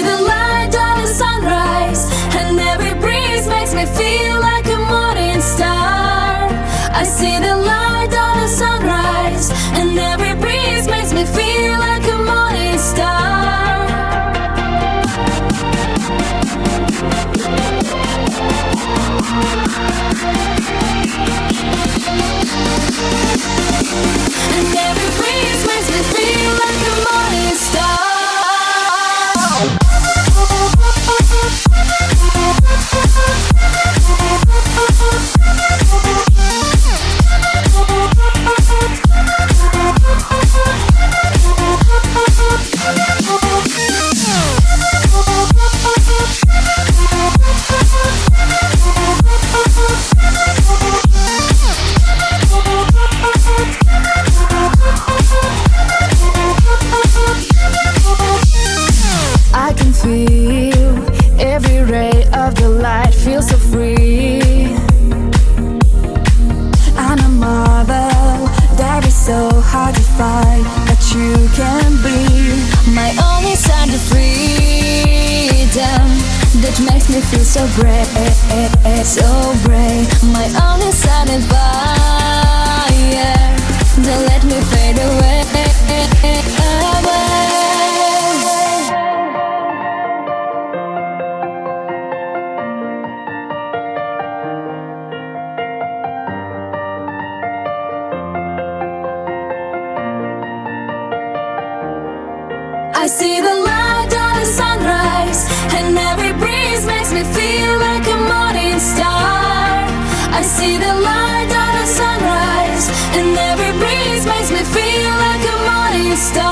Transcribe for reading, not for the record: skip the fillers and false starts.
see the light on the sunrise, and every breeze makes me feel like a morning star. I see the light on the sunrise, and every breeze makes me feel like a morning star. And every breeze makes me feel like a morning star. I can feel every ray of the light, feel so free. I'm a marvel that is so hard to find, but you can be my only sign of freedom that makes me feel so brave, so brave. My only sign of fire, don't let me fade away. I see the light on the sunrise, and every breeze makes me feel like a morning star. I see the light on the sunrise, and every breeze makes me feel like a morning star.